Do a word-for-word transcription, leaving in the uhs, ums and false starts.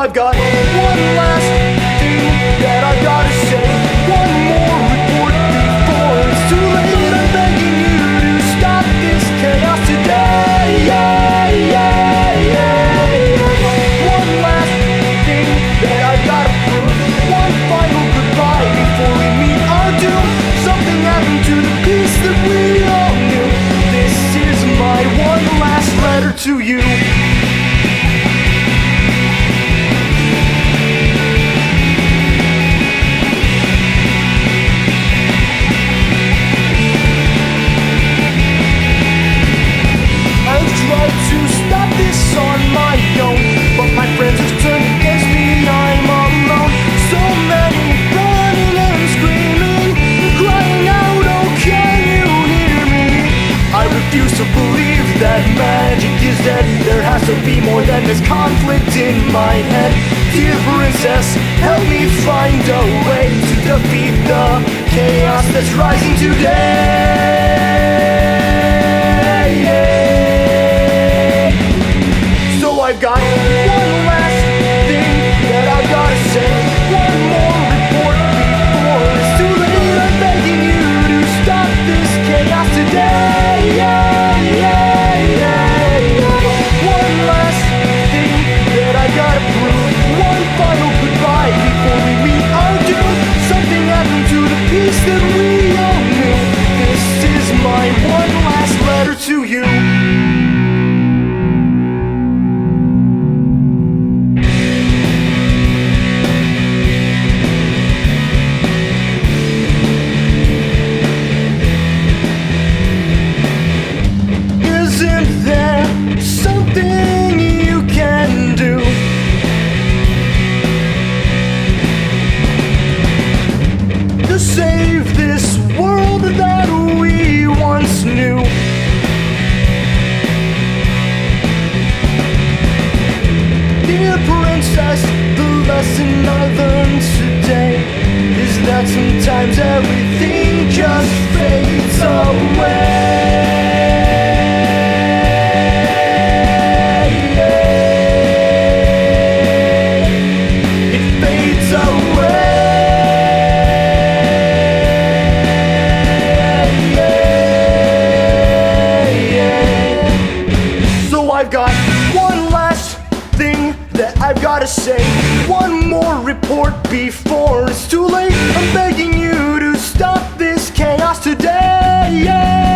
I've got one last thing that I've gotta say. One more report before it's too late. I'm begging you to stop this chaos today. Yeah, yeah, yeah, yeah. One last thing that I've gotta prove. One final goodbye before we meet our doom. Something happened to the peace that we all knew. This is my one last letter to you. To believe that magic is dead. There has to be more than this conflict in my head. Dear princess, help me find a way to defeat the chaos that's rising today. So I've got one last thing that I've gotta say. One more report before it's too late. I'm begging you to stop this chaos today. Yeah. That we all knew. This is my one last letter to you. Isn't there something you can do? To save this world that we once knew. Dear princess, the lesson I learned today is that sometimes everything just fades away. It fades away. I've got one last thing that I've gotta say. One more report before it's too late. I'm begging you to stop this chaos today. Yeah.